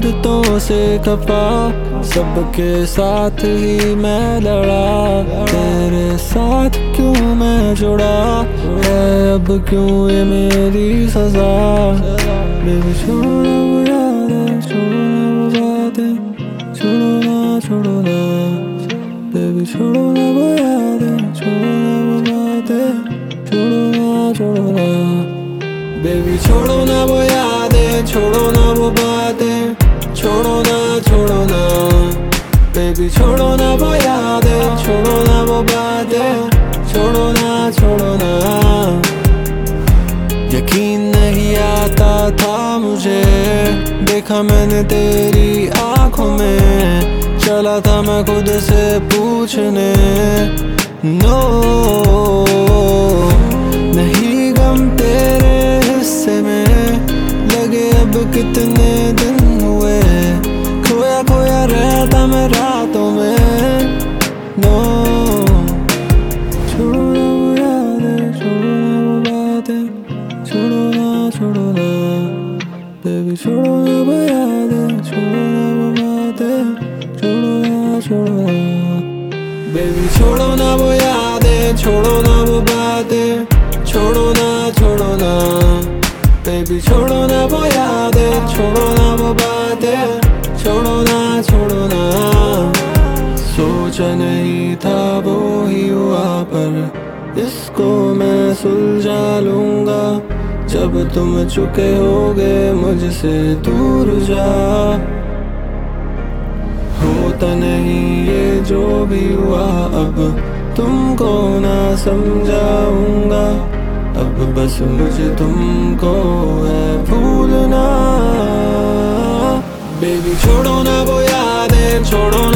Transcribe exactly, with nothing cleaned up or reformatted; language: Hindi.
आदतों से खफा, सबके साथ ही मैं लड़ा, तेरे साथ क्यों मैं जुड़ा है, अब क्यों ये मेरी सजा। बेबी छोड़ो ना वो यादें, छोड़ो ना वो बातें, छोड़ो ना छोड़ो ना। बेबी छोड़ो ना वो यादें, छोड़ो ना वो बातें, छोड़ो ना छोड़ो ना। बेबी छोड़ो ना वो यादें, छोड़ो ना वो बातें, छोड़ो ना छोड़ो ना। बेबी छोड़ो ना वो यादें, छोड़ो ना वो बातें, छोड़ो ना छोड़ो ना। यकीन नहीं आता था मुझे, देखा मैंने तेरी आंखों में, चला था मैं खुद से पूछने, नो नहीं गम तेरे हिस्से में, लगे अब कितने दिन हुए, खोया खोया रहता मैं रातों में, नो छोड़ो ना वो यादें, छोड़ो ना वो बातें, छोड़ो ना छोड़ो ना। बेबी छोड़ो ना वो यादें, छोड़ो ना वो बातें, छोड़ो ना छोड़ो ना। बेबी छोड़ो ना वो यादें, छोड़ो ना वो बातें, छोड़ो ना छोड़ो ना। बेबी छोड़ो ना वो यादें, छोड़ो ना वो बातें, छोड़ो ना छोड़ो ना। सोचा नहीं था वो ही हुआ, पर इसको मैं सुलझा लूंगा, जब तुम चुके होगे मुझसे दूर जा। होता नहीं ये जो भी हुआ, अब तुमको ना समझाऊंगा, अब बस मुझे तुमको है भूलना। बेबी छोड़ो ना वो यादें, छोड़ो